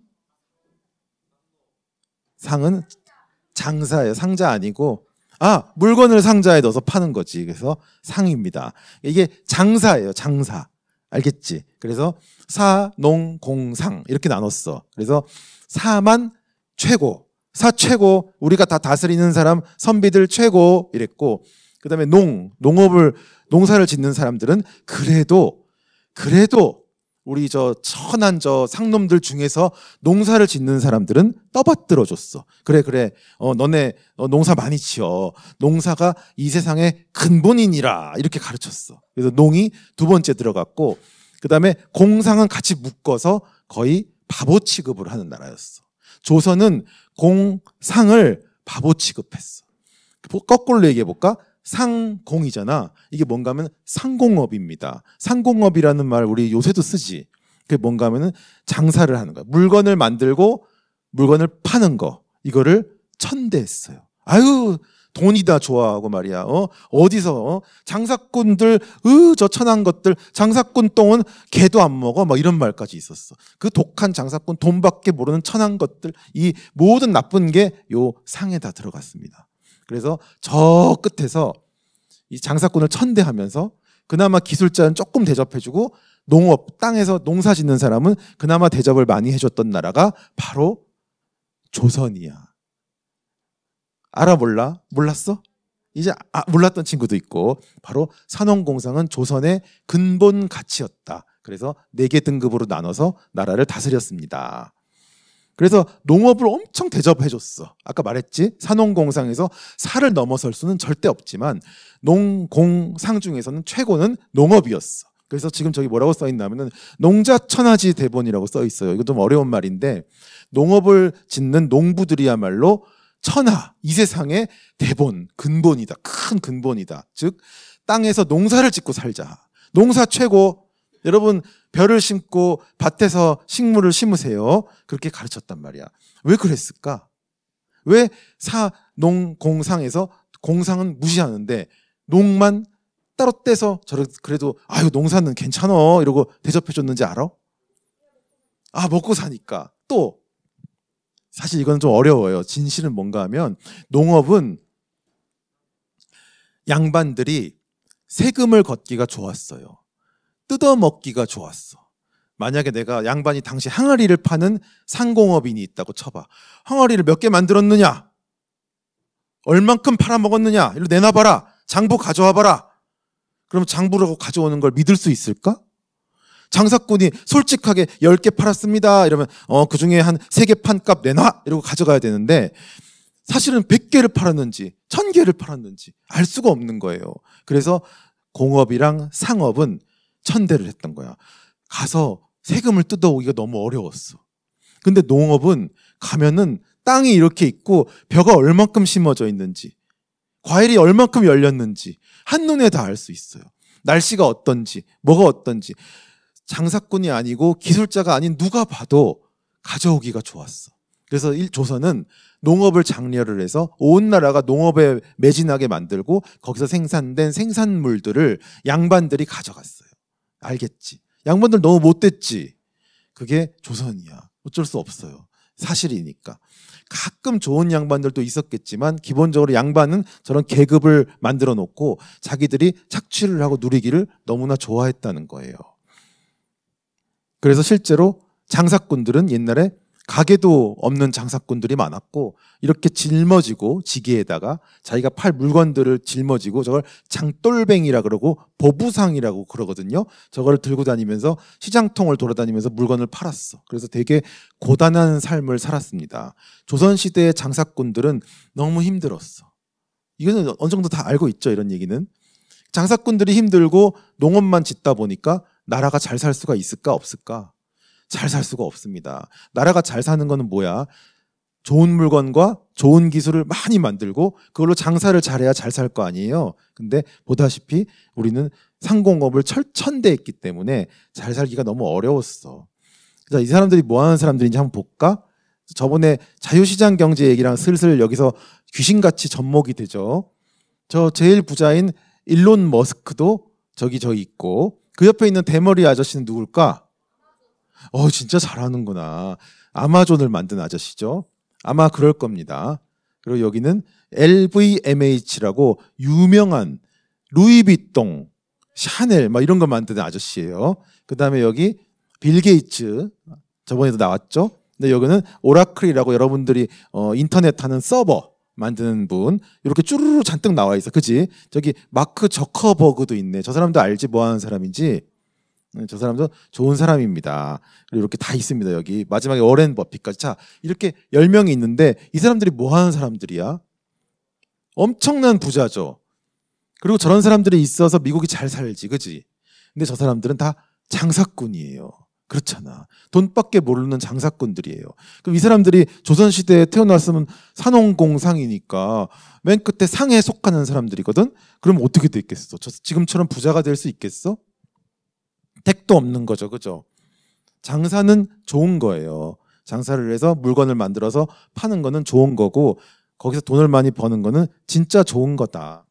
상은 장사예요. 상자 아니고 아 물건을 상자에 넣어서 파는 거지. 그래서 상입니다. 이게 장사예요. 장사. 알겠지? 그래서 사, 농, 공, 상 이렇게 나눴어. 그래서 사만 최고. 사 최고. 우리가 다 다스리는 사람 선비들 최고 이랬고 그 다음에 농. 농업을 농사를 짓는 사람들은 그래도 그래도 우리 저 천한 저 상놈들 중에서 농사를 짓는 사람들은 떠받들어 줬어. 그래 그래. 어 너네 어, 농사 많이 지어. 농사가 이 세상의 근본이니라 이렇게 가르쳤어. 그래서 농이 두 번째 들어갔고 그다음에 공상은 같이 묶어서 거의 바보 취급을 하는 나라였어. 조선은 공상을 바보 취급했어. 거꾸로 얘기해 볼까? 상공이잖아. 이게 뭔가 하면 상공업입니다. 상공업이라는 말 우리 요새도 쓰지. 그게 뭔가 하면은 장사를 하는 거야. 물건을 만들고 물건을 파는 거. 이거를 천대했어요. 아유 돈이다 좋아하고 말이야. 어? 어디서 어? 장사꾼들 으 저 천한 것들 장사꾼 똥은 개도 안 먹어. 막 이런 말까지 있었어. 그 독한 장사꾼 돈밖에 모르는 천한 것들 이 모든 나쁜 게 요 상에 다 들어갔습니다. 그래서 저 끝에서 이 장사꾼을 천대하면서 그나마 기술자는 조금 대접해주고 농업, 땅에서 농사 짓는 사람은 그나마 대접을 많이 해줬던 나라가 바로 조선이야. 알아 몰라? 몰랐어? 이제 아, 몰랐던 친구도 있고 바로 산업공상은 조선의 근본 가치였다. 그래서 네 개 등급으로 나눠서 나라를 다스렸습니다. 그래서 농업을 엄청 대접해줬어. 아까 말했지? 산농공상에서 사를 넘어설 수는 절대 없지만 농공상 중에서는 최고는 농업이었어. 그래서 지금 저기 뭐라고 써있냐면은 농자천하지 대본이라고 써있어요. 이거 좀 어려운 말인데 농업을 짓는 농부들이야말로 천하, 이 세상의 대본, 근본이다. 큰 근본이다. 즉 땅에서 농사를 짓고 살자. 농사 최고. 여러분 벼를 심고 밭에서 식물을 심으세요. 그렇게 가르쳤단 말이야. 왜 그랬을까? 왜 사, 농, 공상에서 공상은 무시하는데 농만 따로 떼서 저를 그래도 아유 농사는 괜찮어 이러고 대접해줬는지 알아? 아 먹고 사니까. 또 사실 이건 좀 어려워요. 진실은 뭔가 하면 농업은 양반들이 세금을 걷기가 좋았어요. 뜯어먹기가 좋았어. 만약에 내가 양반이 당시 항아리를 파는 상공업인이 있다고 쳐봐. 항아리를 몇 개 만들었느냐? 얼만큼 팔아먹었느냐? 이리로 내놔봐라. 장부 가져와봐라. 그럼 장부라고 가져오는 걸 믿을 수 있을까? 장사꾼이 솔직하게 열 개 팔았습니다. 이러면 어, 그중에 한 세 개 판값 내놔. 이러고 가져가야 되는데 사실은 백 개를 팔았는지 천 개를 팔았는지 알 수가 없는 거예요. 그래서 공업이랑 상업은 천대를 했던 거야. 가서 세금을 뜯어오기가 너무 어려웠어. 근데 농업은 가면은 땅이 이렇게 있고 벼가 얼만큼 심어져 있는지 과일이 얼만큼 열렸는지 한눈에 다 알 수 있어요. 날씨가 어떤지 뭐가 어떤지 장사꾼이 아니고 기술자가 아닌 누가 봐도 가져오기가 좋았어. 그래서 일 조선은 농업을 장려를 해서 온 나라가 농업에 매진하게 만들고 거기서 생산된 생산물들을 양반들이 가져갔어요. 알겠지? 양반들 너무 못됐지? 그게 조선이야. 어쩔 수 없어요. 사실이니까. 가끔 좋은 양반들도 있었겠지만 기본적으로 양반은 저런 계급을 만들어 놓고 자기들이 착취를 하고 누리기를 너무나 좋아했다는 거예요. 그래서 실제로 장사꾼들은 옛날에 가게도 없는 장사꾼들이 많았고 이렇게 짊어지고 지게에다가 자기가 팔 물건들을 짊어지고 저걸 장돌뱅이라 그러고 보부상이라고 그러거든요. 저걸 들고 다니면서 시장통을 돌아다니면서 물건을 팔았어. 그래서 되게 고단한 삶을 살았습니다. 조선시대의 장사꾼들은 너무 힘들었어. 이거는 어느 정도 다 알고 있죠. 이런 얘기는. 장사꾼들이 힘들고 농업만 짓다 보니까 나라가 잘 살 수가 있을까 없을까? 잘 살 수가 없습니다. 나라가 잘 사는 거는 뭐야? 좋은 물건과 좋은 기술을 많이 만들고 그걸로 장사를 잘해야 잘 살 거 아니에요. 근데 보다시피 우리는 상공업을 철천대했기 때문에 잘 살기가 너무 어려웠어. 자, 이 사람들이 뭐 하는 사람들인지 한번 볼까? 저번에 자유시장 경제 얘기랑 슬슬 여기서 귀신같이 접목이 되죠. 저 제일 부자인 일론 머스크도 저기 저기 있고 그 옆에 있는 대머리 아저씨는 누굴까? 어, 진짜 잘하는구나. 아마존을 만든 아저씨죠. 아마 그럴 겁니다. 그리고 여기는 엘브이엠에이치라고 유명한 루이비통, 샤넬 막 이런 거 만드는 아저씨예요. 그 다음에 여기 빌 게이츠, 저번에도 나왔죠. 근데 여기는 오라클이라고 여러분들이 어, 인터넷 하는 서버 만드는 분 이렇게 쭈루루 잔뜩 나와 있어. 그지? 저기 마크 저커버그도 있네. 저 사람도 알지 뭐 하는 사람인지. 저 사람도 좋은 사람입니다. 그리고 이렇게 다 있습니다. 여기 마지막에 워렌 버핏까지. 자, 이렇게 열 명이 있는데 이 사람들이 뭐 하는 사람들이야? 엄청난 부자죠. 그리고 저런 사람들이 있어서 미국이 잘 살지. 그지? 근데 저 사람들은 다 장사꾼이에요. 그렇잖아. 돈밖에 모르는 장사꾼들이에요. 그럼 이 사람들이 조선시대에 태어났으면 산업공상이니까 맨 끝에 상에 속하는 사람들이거든? 그럼 어떻게 됐겠어? 저 지금처럼 부자가 될 수 있겠어? 택도 없는 거죠. 그죠? 장사는 좋은 거예요. 장사를 해서 물건을 만들어서 파는 거는 좋은 거고 거기서 돈을 많이 버는 거는 진짜 좋은 거다.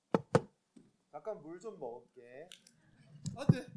잠깐 물 좀 먹을게. 안 돼.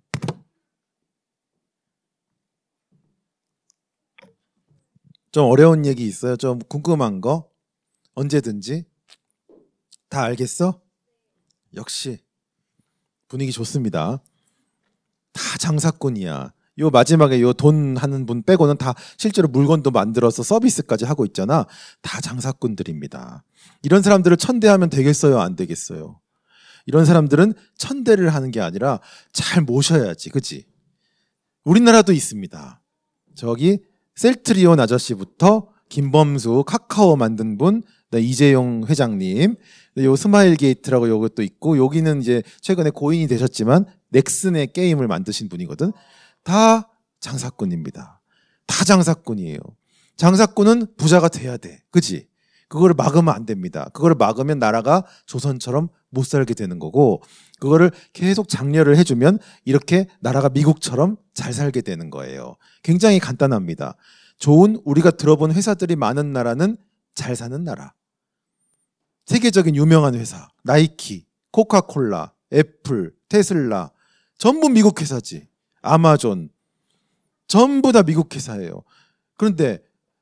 좀 어려운 얘기 있어요? 좀 궁금한 거? 언제든지. 다 알겠어? 역시 분위기 좋습니다. 다 장사꾼이야. 요 마지막에 요 돈 하는 분 빼고는 다 실제로 물건도 만들어서 서비스까지 하고 있잖아. 다 장사꾼들입니다. 이런 사람들을 천대하면 되겠어요? 안 되겠어요? 이런 사람들은 천대를 하는 게 아니라 잘 모셔야지. 그치? 우리나라도 있습니다. 저기 셀트리온 아저씨부터 김범수 카카오 만든 분, 이재용 회장님, 요 스마일 게이트라고 요것도 있고 여기는 이제 최근에 고인이 되셨지만 넥슨의 게임을 만드신 분이거든. 다 장사꾼입니다. 다 장사꾼이에요. 장사꾼은 부자가 돼야 돼. 그지? 그거를 막으면 안 됩니다. 그거를 막으면 나라가 조선처럼 못 살게 되는 거고 그거를 계속 장려를 해주면 이렇게 나라가 미국처럼 잘 살게 되는 거예요. 굉장히 간단합니다. 좋은 우리가 들어본 회사들이 많은 나라는 잘 사는 나라. 세계적인 유명한 회사, 나이키, 코카콜라, 애플, 테슬라 전부 미국 회사지. 아마존 전부 다 미국 회사예요. 그런데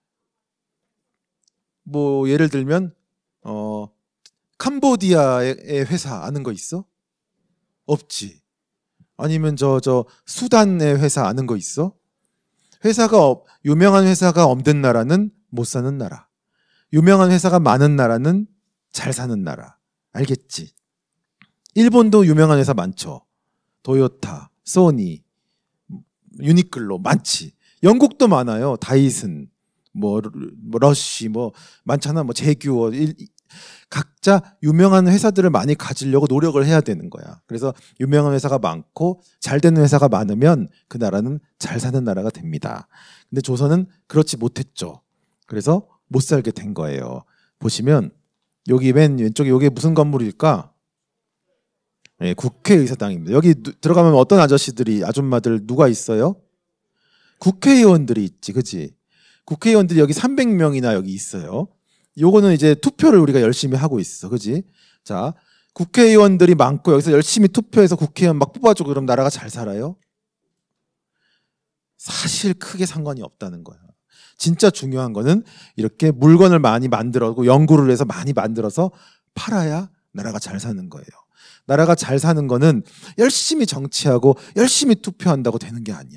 뭐 예를 들면 어 캄보디아의 회사 아는 거 있어? 없지. 아니면 저, 저, 수단의 회사 아는 거 있어? 회사가, 없- 유명한 회사가 없는 나라는 못 사는 나라. 유명한 회사가 많은 나라는 잘 사는 나라. 알겠지? 일본도 유명한 회사 많죠. 도요타, 소니, 유니클로 많지. 영국도 많아요. 다이슨, 뭐, 뭐 러쉬, 뭐 많잖아. 뭐 제규어. 일, 각자 유명한 회사들을 많이 가지려고 노력을 해야 되는 거야. 그래서 유명한 회사가 많고 잘 되는 회사가 많으면 그 나라는 잘 사는 나라가 됩니다. 근데 조선은 그렇지 못했죠. 그래서 못 살게 된 거예요. 보시면 여기 맨 왼쪽에 여기 무슨 건물일까? 네, 국회의사당입니다. 여기 누, 들어가면 어떤 아저씨들이 아줌마들 누가 있어요? 국회의원들이 있지, 그치? 국회의원들이 여기 삼백 명이나 여기 있어요. 요거는 이제 투표를 우리가 열심히 하고 있어, 그치? 자, 국회의원들이 많고 여기서 열심히 투표해서 국회의원 막 뽑아주고 그럼 나라가 잘 살아요? 사실 크게 상관이 없다는 거야. 진짜 중요한 거는 이렇게 물건을 많이 만들었고 연구를 해서 많이 만들어서 팔아야 나라가 잘 사는 거예요. 나라가 잘 사는 거는 열심히 정치하고 열심히 투표한다고 되는 게 아니야.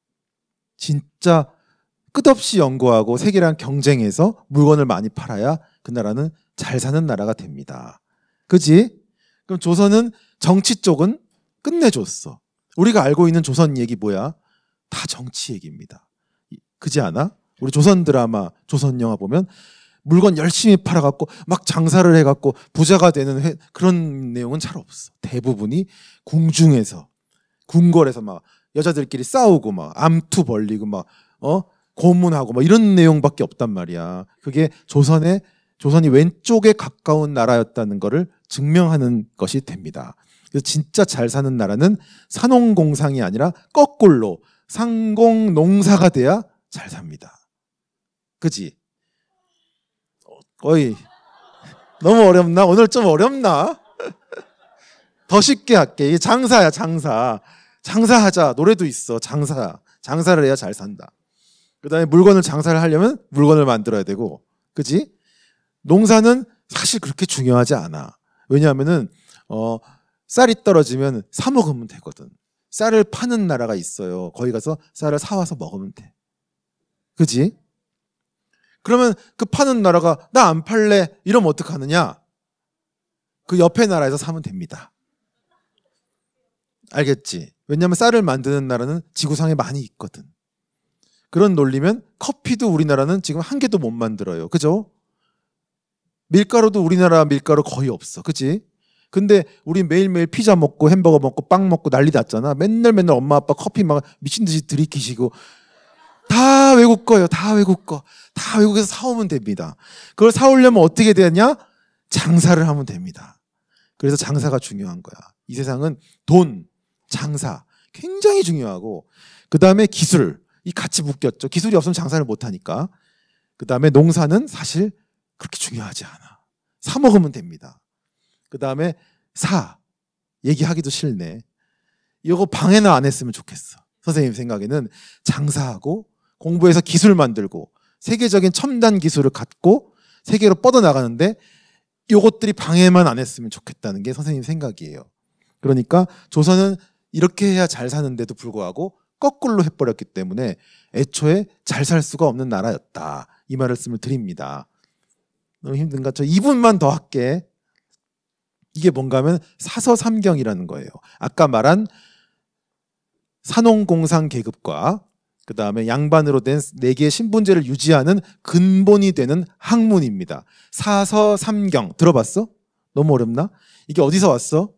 진짜 끝없이 연구하고 세계랑 경쟁해서 물건을 많이 팔아야 그 나라는 잘 사는 나라가 됩니다. 그지? 그럼 조선은 정치 쪽은 끝내줬어. 우리가 알고 있는 조선 얘기 뭐야? 다 정치 얘기입니다. 그지 않아? 우리 조선 드라마, 조선 영화 보면 물건 열심히 팔아갖고 막 장사를 해갖고 부자가 되는 회, 그런 내용은 잘 없어. 대부분이 궁중에서, 궁궐에서 막 여자들끼리 싸우고 막 암투 벌리고 막 어 고문하고 막 이런 내용밖에 없단 말이야. 그게 조선의 조선이 왼쪽에 가까운 나라였다는 것을 증명하는 것이 됩니다. 그래서 진짜 잘 사는 나라는 산농공상이 아니라 거꾸로 상공농사가 돼야 잘 삽니다. 그지? 거의 너무 어렵나? 오늘 좀 어렵나? 더 쉽게 할게. 이게 장사야, 장사. 장사하자. 노래도 있어. 장사. 장사를 해야 잘 산다. 그 다음에 물건을 장사를 하려면 물건을 만들어야 되고, 그지? 농사는 사실 그렇게 중요하지 않아. 왜냐하면은, 어, 쌀이 떨어지면 사 먹으면 되거든. 쌀을 파는 나라가 있어요. 거기 가서 쌀을 사와서 먹으면 돼. 그지? 그러면 그 파는 나라가 나 안 팔래 이러면 어떡하느냐? 그 옆에 나라에서 사면 됩니다. 알겠지? 왜냐하면 쌀을 만드는 나라는 지구상에 많이 있거든. 그런 논리면 커피도 우리나라는 지금 한 개도 못 만들어요. 그죠? 밀가루도 우리나라 밀가루 거의 없어. 그치? 근데 우리 매일매일 피자 먹고 햄버거 먹고 빵 먹고 난리 났잖아. 맨날 맨날 엄마 아빠 커피 막 미친 듯이 들이키시고 다 외국 거예요. 다 외국 거. 다 외국에서 사오면 됩니다. 그걸 사오려면 어떻게 되냐? 장사를 하면 됩니다. 그래서 장사가 중요한 거야. 이 세상은 돈, 장사 굉장히 중요하고 그 다음에 기술 이 같이 묶였죠. 기술이 없으면 장사를 못하니까. 그 다음에 농사는 사실 그렇게 중요하지 않아. 사 먹으면 됩니다. 그 다음에 사 얘기하기도 싫네. 이거 방해나 안 했으면 좋겠어. 선생님 생각에는 장사하고 공부해서 기술 만들고 세계적인 첨단 기술을 갖고 세계로 뻗어나가는데 이것들이 방해만 안 했으면 좋겠다는 게 선생님 생각이에요. 그러니까 조선은 이렇게 해야 잘 사는데도 불구하고 거꾸로 해버렸기 때문에 애초에 잘 살 수가 없는 나라였다. 이 말씀을 드립니다. 너무 힘든가? 저 이 분만 더 할게. 이게 뭔가 하면 사서삼경이라는 거예요. 아까 말한 산농공상 계급과 그 다음에 양반으로 된 네 개의 신분제를 유지하는 근본이 되는 학문입니다. 사서삼경 들어봤어? 너무 어렵나? 이게 어디서 왔어?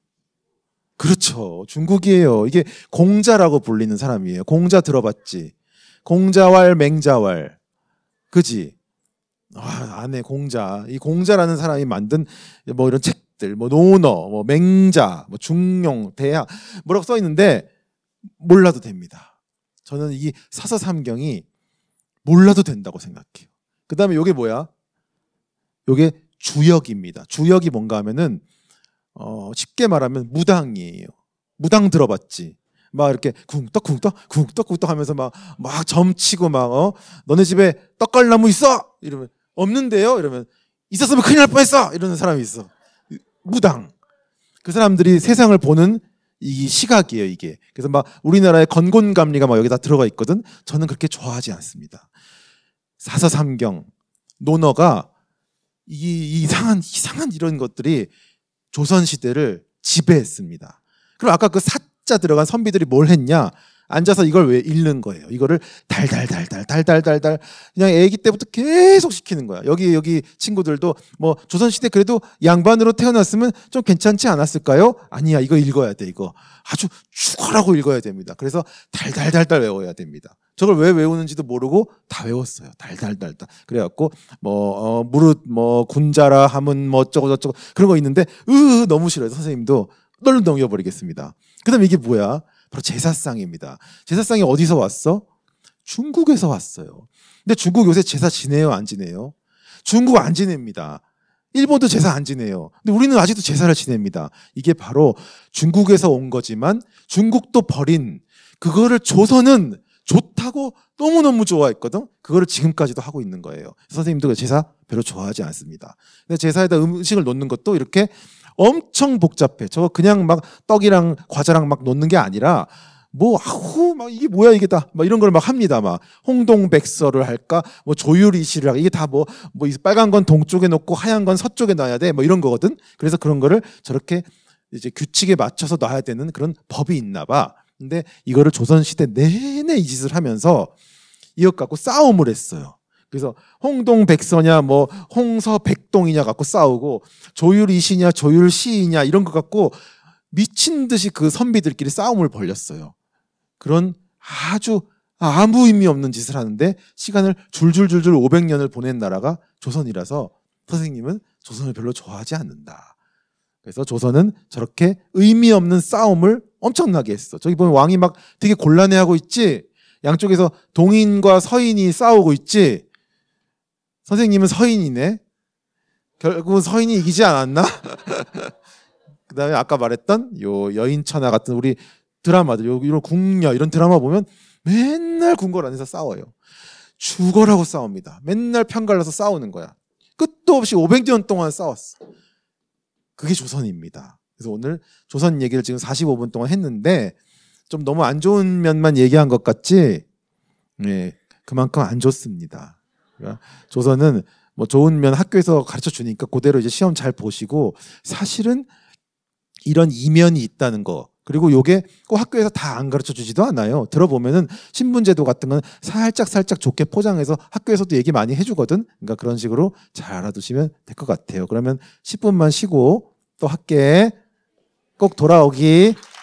그렇죠. 중국이에요. 이게 공자라고 불리는 사람이에요. 공자 들어봤지? 공자왈 맹자왈. 그지? 아, 안 해, 공자. 이 공자라는 사람이 만든 뭐 이런 책들, 뭐 논어, 뭐 맹자, 뭐 중용, 대학, 뭐라고 써 있는데 몰라도 됩니다. 저는 이 사서삼경이 몰라도 된다고 생각해요. 그 다음에 이게 뭐야? 이게 주역입니다. 주역이 뭔가 하면은 어, 쉽게 말하면 무당이에요. 무당 들어봤지? 막 이렇게 쿵떡쿵떡 쿵떡쿵떡 하면서 막 막 점치고 막 어? 너네 집에 떡갈나무 있어? 이러면 없는데요? 이러면 있었으면 큰일 날 뻔했어! 이러는 사람이 있어. 무당. 그 사람들이 세상을 보는 이 시각이에요, 이게. 그래서 막 우리나라의 건곤감리가 막 여기 다 들어가 있거든. 저는 그렇게 좋아하지 않습니다. 사서삼경, 논어가 이 이상한 이상한 이런 것들이 조선 시대를 지배했습니다. 그럼 아까 그 사자 들어간 선비들이 뭘 했냐? 앉아서 이걸 왜 읽는 거예요? 이거를 달달달달 달달달달 그냥 아기 때부터 계속 시키는 거야. 여기 여기 친구들도 뭐 조선 시대 그래도 양반으로 태어났으면 좀 괜찮지 않았을까요? 아니야, 이거 읽어야 돼. 이거 아주 죽어라고 읽어야 됩니다. 그래서 달달달달 외워야 됩니다. 저걸 왜 외우는지도 모르고 다 외웠어요. 달달달달. 그래갖고 뭐 어, 무릇 뭐 군자라 하면 뭐 어쩌고 저쩌고 그런 거 있는데 으 너무 싫어요. 선생님도 널 넘겨버리겠습니다. 그다음에 이게 뭐야? 바로 제사상입니다. 제사상이 어디서 왔어? 중국에서 왔어요. 근데 중국 요새 제사 지내요, 안 지내요? 중국 안 지냅니다. 일본도 제사 안 지내요. 근데 우리는 아직도 제사를 지냅니다. 이게 바로 중국에서 온 거지만 중국도 버린 그거를 조선은 좋다고 너무너무 좋아했거든. 그거를 지금까지도 하고 있는 거예요. 선생님도 제사 별로 좋아하지 않습니다. 근데 제사에다 음식을 놓는 것도 이렇게 엄청 복잡해. 저거 그냥 막 떡이랑 과자랑 막 놓는 게 아니라 뭐 아우 막 이게 뭐야 이게 다 막 이런 걸 막 합니다. 막 홍동백서를 할까 뭐 조율이시를 할까 이게 다 뭐 뭐 빨간 건 동쪽에 놓고 하얀 건 서쪽에 놔야 돼 뭐 이런 거거든. 그래서 그런 거를 저렇게 이제 규칙에 맞춰서 놔야 되는 그런 법이 있나 봐. 근데 이거를 조선시대 내내 이 짓을 하면서 이것 갖고 싸움을 했어요. 그래서 홍동백서냐 뭐 홍서백동이냐 갖고 싸우고 조율이시냐 조율시이냐 이런 거 갖고 미친 듯이 그 선비들끼리 싸움을 벌였어요. 그런 아주 아무 의미 없는 짓을 하는데 시간을 줄줄줄줄 오백 년을 보낸 나라가 조선이라서 선생님은 조선을 별로 좋아하지 않는다. 그래서 조선은 저렇게 의미 없는 싸움을 엄청나게 했어. 저기 보면 왕이 막 되게 곤란해하고 있지. 양쪽에서 동인과 서인이 싸우고 있지. 선생님은 서인이네. 결국은 서인이 이기지 않았나? 그 다음에 아까 말했던 요 여인천하 같은 우리 드라마들, 요 이런 궁녀 이런 드라마 보면 맨날 궁궐 안에서 싸워요. 죽어라고 싸웁니다. 맨날 편갈라서 싸우는 거야. 끝도 없이 오백 년 동안 싸웠어. 그게 조선입니다. 그래서 오늘 조선 얘기를 지금 사십오 분 동안 했는데 좀 너무 안 좋은 면만 얘기한 것 같지? 네, 그만큼 안 좋습니다. 조선은 뭐 좋은 면 학교에서 가르쳐 주니까 그대로 이제 시험 잘 보시고 사실은 이런 이면이 있다는 거 그리고 요게 꼭 학교에서 다 안 가르쳐 주지도 않아요. 들어보면은 신분제도 같은 건 살짝 살짝 좋게 포장해서 학교에서도 얘기 많이 해주거든. 그러니까 그런 식으로 잘 알아두시면 될 것 같아요. 그러면 십 분만 쉬고 또 학교에 꼭 돌아오기.